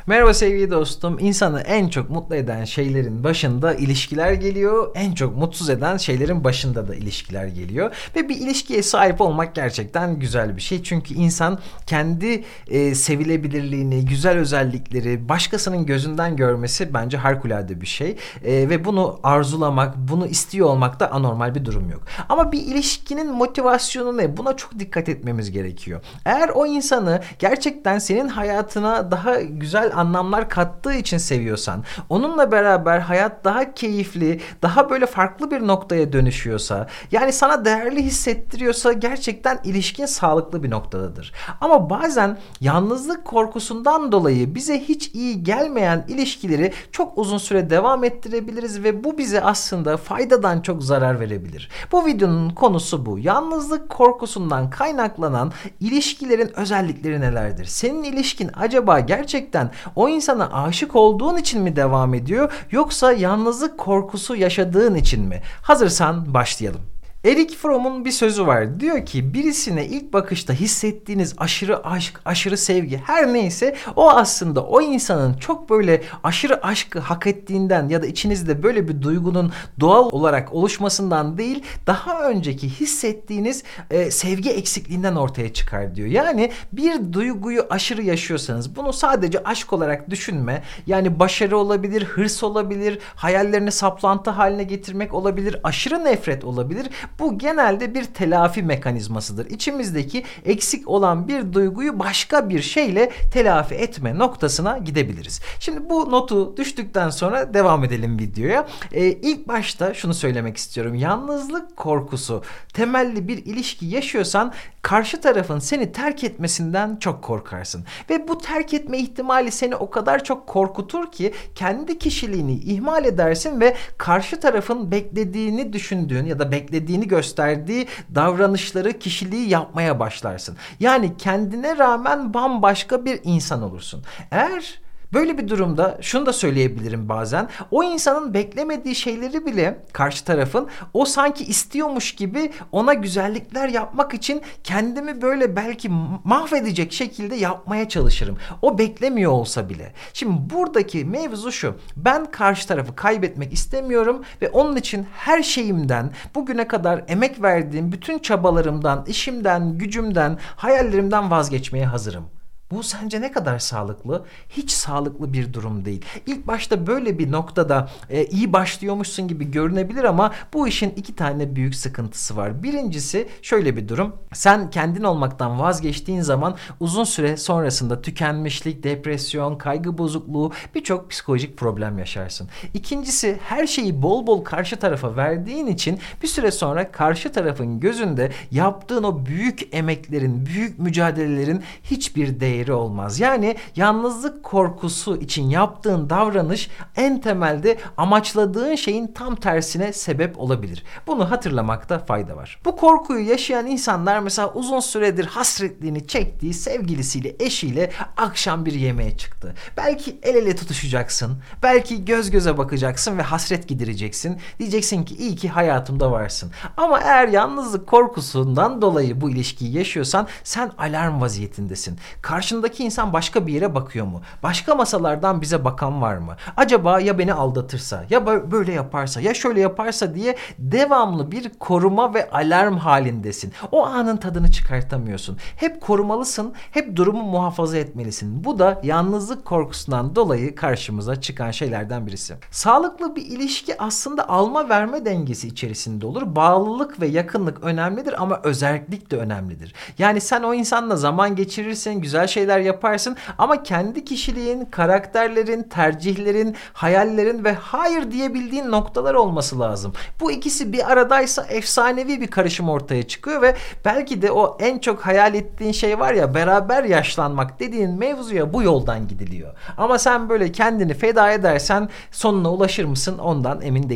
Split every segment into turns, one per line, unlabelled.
Merhaba sevgili dostum. İnsanı en çok mutlu eden şeylerin başında ilişkiler geliyor. En çok mutsuz eden şeylerin başında da ilişkiler geliyor. Ve bir ilişkiye sahip olmak gerçekten güzel bir şey. Çünkü insan kendi sevilebilirliğini, güzel özellikleri başkasının gözünden görmesi bence harikulade bir şey. Ve bunu arzulamak, bunu istiyor olmak da anormal bir durum yok. Ama bir ilişkinin motivasyonu ne? Buna çok dikkat etmemiz gerekiyor. Eğer o insanı gerçekten senin hayatına daha güzel anlamlar kattığı için seviyorsan, onunla beraber hayat daha keyifli, daha böyle farklı bir noktaya dönüşüyorsa, yani sana değerli hissettiriyorsa gerçekten ilişkin sağlıklı bir noktadadır. Ama bazen yalnızlık korkusundan dolayı bize hiç iyi gelmeyen ilişkileri çok uzun süre devam ettirebiliriz ve bu bize aslında faydadan çok zarar verebilir. Bu videonun konusu bu. Yalnızlık korkusundan kaynaklanan ilişkilerin özellikleri nelerdir? Senin ilişkin acaba gerçekten o insana aşık olduğun için mi devam ediyor, yoksa yalnızlık korkusu yaşadığın için mi? Hazırsan başlayalım. Erich Fromm'un bir sözü var. Diyor ki birisine ilk bakışta hissettiğiniz aşırı aşk, aşırı sevgi her neyse o aslında o insanın çok böyle aşırı aşkı hak ettiğinden ya da içinizde böyle bir duygunun doğal olarak oluşmasından değil, daha önceki hissettiğiniz sevgi eksikliğinden ortaya çıkar diyor. Yani bir duyguyu aşırı yaşıyorsanız bunu sadece aşk olarak düşünme. Yani başarı olabilir, hırs olabilir, hayallerini saplantı haline getirmek olabilir, aşırı nefret olabilir. Bu genelde bir telafi mekanizmasıdır. İçimizdeki eksik olan bir duyguyu başka bir şeyle telafi etme noktasına gidebiliriz. Şimdi bu notu düştükten sonra devam edelim videoya. İlk başta şunu söylemek istiyorum. Yalnızlık korkusu temelli bir ilişki yaşıyorsan karşı tarafın seni terk etmesinden çok korkarsın. Ve bu terk etme ihtimali seni o kadar çok korkutur ki kendi kişiliğini ihmal edersin ve karşı tarafın beklediğini düşündüğün ya da beklediğini gösterdiği davranışları, kişiliği yapmaya başlarsın. Yani kendine rağmen bambaşka bir insan olursun. Eğer böyle bir durumda şunu da söyleyebilirim bazen. O insanın beklemediği şeyleri bile karşı tarafın o sanki istiyormuş gibi ona güzellikler yapmak için kendimi böyle belki mahvedecek şekilde yapmaya çalışırım. O beklemiyor olsa bile. Şimdi buradaki mevzu şu. Ben karşı tarafı kaybetmek istemiyorum ve onun için her şeyimden, bugüne kadar emek verdiğim bütün çabalarımdan, işimden, gücümden, hayallerimden vazgeçmeye hazırım. Bu sence ne kadar sağlıklı? Hiç sağlıklı bir durum değil. İlk başta böyle bir noktada iyi başlıyormuşsun gibi görünebilir ama bu işin iki tane büyük sıkıntısı var. Birincisi şöyle bir durum. Sen kendin olmaktan vazgeçtiğin zaman uzun süre sonrasında tükenmişlik, depresyon, kaygı bozukluğu, birçok psikolojik problem yaşarsın. İkincisi, her şeyi bol bol karşı tarafa verdiğin için bir süre sonra karşı tarafın gözünde yaptığın o büyük emeklerin, büyük mücadelelerin hiçbir değeri olmaz. Yani yalnızlık korkusu için yaptığın davranış en temelde amaçladığın şeyin tam tersine sebep olabilir. Bunu hatırlamakta fayda var. Bu korkuyu yaşayan insanlar mesela uzun süredir hasretliğini çektiği sevgilisiyle, eşiyle akşam bir yemeğe çıktı. Belki el ele tutuşacaksın. Belki göz göze bakacaksın ve hasret gidereceksin. Diyeceksin ki iyi ki hayatımda varsın. Ama eğer yalnızlık korkusundan dolayı bu ilişkiyi yaşıyorsan sen alarm vaziyetindesin. Karşındaki insan başka bir yere bakıyor mu? Başka masalardan bize bakan var mı? Acaba ya beni aldatırsa, ya böyle yaparsa, ya şöyle yaparsa diye devamlı bir koruma ve alarm halindesin. O anın tadını çıkartamıyorsun. Hep korumalısın, hep durumu muhafaza etmelisin. Bu da yalnızlık korkusundan dolayı karşımıza çıkan şeylerden birisi. Sağlıklı bir ilişki aslında alma verme dengesi içerisinde olur. Bağlılık ve yakınlık önemlidir ama özellik de önemlidir. Yani sen o insanla zaman geçirirsin, güzel şeyler yaparsın ama kendi kişiliğin, karakterlerin, tercihlerin, hayallerin ve hayır diyebildiğin noktalar olması lazım. Bu ikisi bir aradaysa efsanevi bir karışım ortaya çıkıyor ve belki de o en çok hayal ettiğin şey var ya, beraber yaşlanmak dediğin mevzuya bu yoldan gidiliyor. Ama sen böyle kendini feda edersen sonuna ulaşır mısın ondan emin değilim.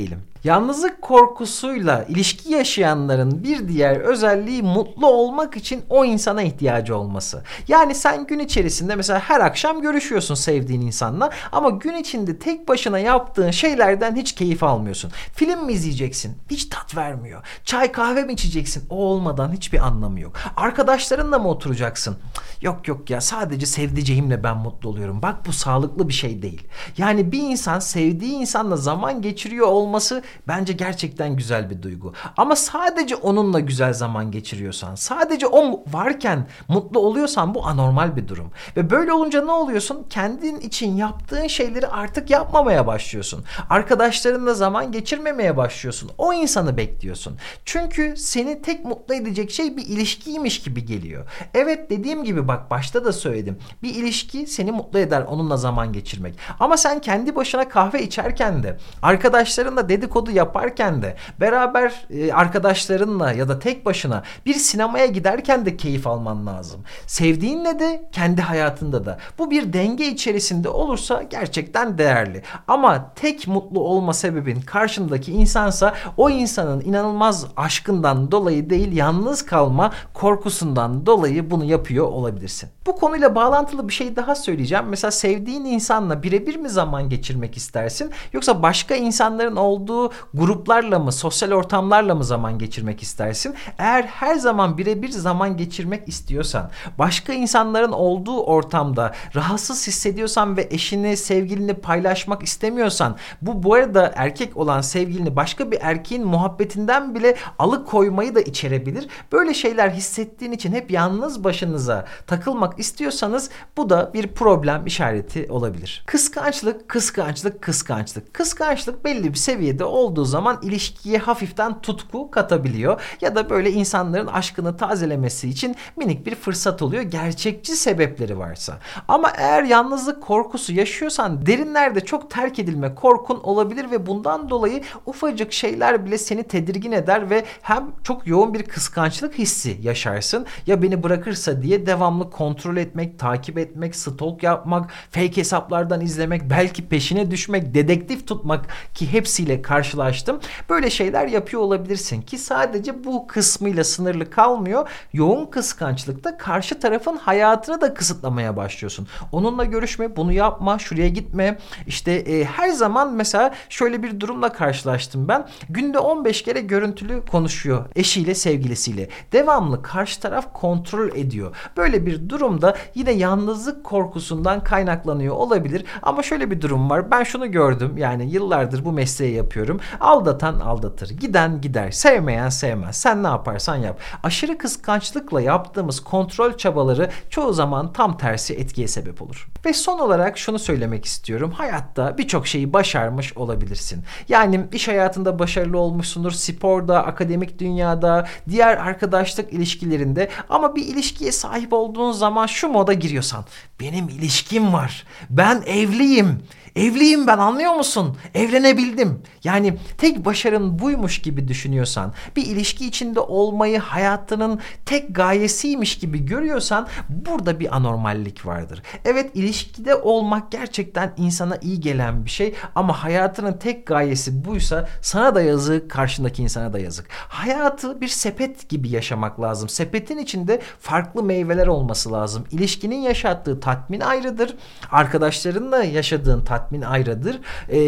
Yalnızlık korkusuyla ilişki yaşayanların bir diğer özelliği mutlu olmak için o insana ihtiyacı olması. Yani sen gün içerisinde mesela her akşam görüşüyorsun sevdiğin insanla ama gün içinde tek başına yaptığın şeylerden hiç keyif almıyorsun. Film mi izleyeceksin? Hiç tat vermiyor. Çay kahve mi içeceksin? O olmadan hiçbir anlamı yok. Arkadaşlarınla mı oturacaksın? Yok yok ya, sadece sevdiceğimle ben mutlu oluyorum. Bak, bu sağlıklı bir şey değil. Yani bir insan sevdiği insanla zaman geçiriyor olması bence gerçekten güzel bir duygu. Ama sadece onunla güzel zaman geçiriyorsan, sadece o varken mutlu oluyorsan bu anormal bir durum. Ve böyle olunca ne oluyorsun? Kendin için yaptığın şeyleri artık yapmamaya başlıyorsun. Arkadaşlarınla zaman geçirmemeye başlıyorsun. O insanı bekliyorsun. Çünkü seni tek mutlu edecek şey bir ilişkiymiş gibi geliyor. Evet, dediğim gibi bak, başta da söyledim. Bir ilişki seni mutlu eder, onunla zaman geçirmek. Ama sen kendi başına kahve içerken de, arkadaşlarınla dedikodu yaparken de, beraber arkadaşlarınla ya da tek başına bir sinemaya giderken de keyif alman lazım. Sevdiğinle de, kendi hayatında da. Bu bir denge içerisinde olursa gerçekten değerli. Ama tek mutlu olma sebebin karşındaki insansa, o insanın inanılmaz aşkından dolayı değil, yalnız kalma korkusundan dolayı bunu yapıyor olabilirsin. Bu konuyla bağlantılı bir şey daha söyleyeceğim. Mesela sevdiğin insanla birebir mi zaman geçirmek istersin? Yoksa başka insanların olduğu gruplarla mı, sosyal ortamlarla mı zaman geçirmek istersin? Eğer her zaman birebir zaman geçirmek istiyorsan, başka insanların olduğu ortamda rahatsız hissediyorsan ve eşini, sevgilini paylaşmak istemiyorsan, bu arada erkek olan sevgilini başka bir erkeğin muhabbetinden bile alıkoymayı da içerebilir. Böyle şeyler hissettiğin için hep yalnız başınıza takılmak istiyorsanız bu da bir problem işareti olabilir. Kıskançlık, kıskançlık, kıskançlık. Kıskançlık belli bir seviyede olduğu zaman ilişkiye hafiften tutku katabiliyor ya da böyle insanların aşkını tazelemesi için minik bir fırsat oluyor, gerçekçi sebepleri varsa. Ama eğer yalnızlık korkusu yaşıyorsan, derinlerde çok terk edilme korkun olabilir ve bundan dolayı ufacık şeyler bile seni tedirgin eder ve hem çok yoğun bir kıskançlık hissi yaşarsın, ya beni bırakırsa diye devamlı kontrol etmek, takip etmek, stalk yapmak, fake hesaplardan izlemek, belki peşine düşmek, dedektif tutmak, ki hepsiyle karşılaştım. Böyle şeyler yapıyor olabilirsin ki sadece bu kısmıyla sınırlı kalmıyor. Yoğun kıskançlıkta karşı tarafın hayatını da kısıtlamaya başlıyorsun. Onunla görüşme, bunu yapma, şuraya gitme. İşte her zaman mesela şöyle bir durumla karşılaştım ben. Günde 15 kere görüntülü konuşuyor eşiyle, sevgilisiyle. Devamlı karşı taraf kontrol ediyor. Böyle bir durumda yine yalnızlık korkusundan kaynaklanıyor olabilir. Ama şöyle bir durum var. Ben şunu gördüm. Yani yıllardır bu mesleği yapıyorum. Aldatan aldatır. Giden gider. Sevmeyen sevmez. Sen ne yaparsan yap. Aşırı kıskançlıkla yaptığımız kontrol çabaları çoğu zaman tam tersi etkiye sebep olur. Ve son olarak şunu söylemek istiyorum. Hayatta birçok şeyi başarmış olabilirsin. Yani iş hayatında başarılı olmuşsundur. Sporda, akademik dünyada, diğer arkadaşlık ilişkilerinde, ama bir ilişkiye sahip olduğun zaman şu moda giriyorsan: benim ilişkim var, ben evliyim, evliyim ben, anlıyor musun? Evlenebildim. Yani tek başarın buymuş gibi düşünüyorsan, bir ilişki içinde olmayı hayatının tek gayesiymiş gibi görüyorsan, burada bir anormallik vardır. Evet, ilişkide olmak gerçekten insana iyi gelen bir şey ama hayatının tek gayesi buysa sana da yazık, karşındaki insana da yazık. Hayatı bir sepet gibi yaşamak lazım. Sepetin içinde farklı meyveler olması lazım. İlişkinin yaşattığı tatmin ayrıdır. Arkadaşlarınla yaşadığın tatmin ayrıdır.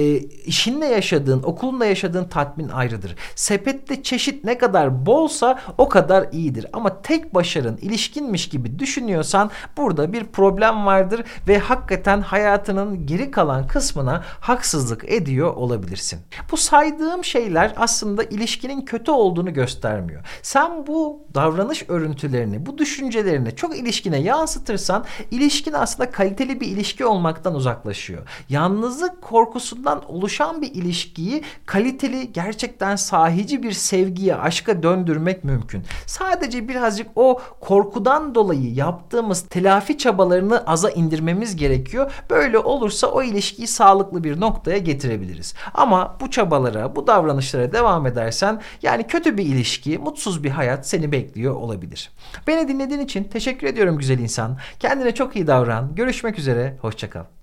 İşinle yaşadığın, okulunla yaşadığın tatmin ayrıdır. Sepette çeşit ne kadar bolsa o kadar iyidir. Ama tek başarın ilişkinmiş gibi düşünüyorsan burada bir problem vardır ve hakikaten hayatının geri kalan kısmına haksızlık ediyor olabilirsin. Bu saydığım şeyler aslında ilişkinin kötü olduğunu göstermiyor. Sen bu davranış örüntülerini, bu düşüncelerini çok ilişkine yansıtırsan, ilişkin aslında kaliteli bir ilişki olmaktan uzaklaşıyor. Yalnızlık korkusundan oluşan bir ilişkiyi kaliteli, gerçekten sahici bir sevgiye, aşka döndürmek mümkün. Sadece birazcık o korkudan dolayı yaptığımız telafi çabalarını aza indirmemiz gerekiyor. Böyle olursa o ilişkiyi sağlıklı bir noktaya getirebiliriz. Ama bu çabalara, bu davranışlara devam edersen, yani kötü bir ilişki, mutsuz bir hayat seni bekliyor olabilir. Beni dinlediğin için teşekkür ediyorum güzel insan. Kendine çok iyi davran. Görüşmek üzere. Hoşça kal.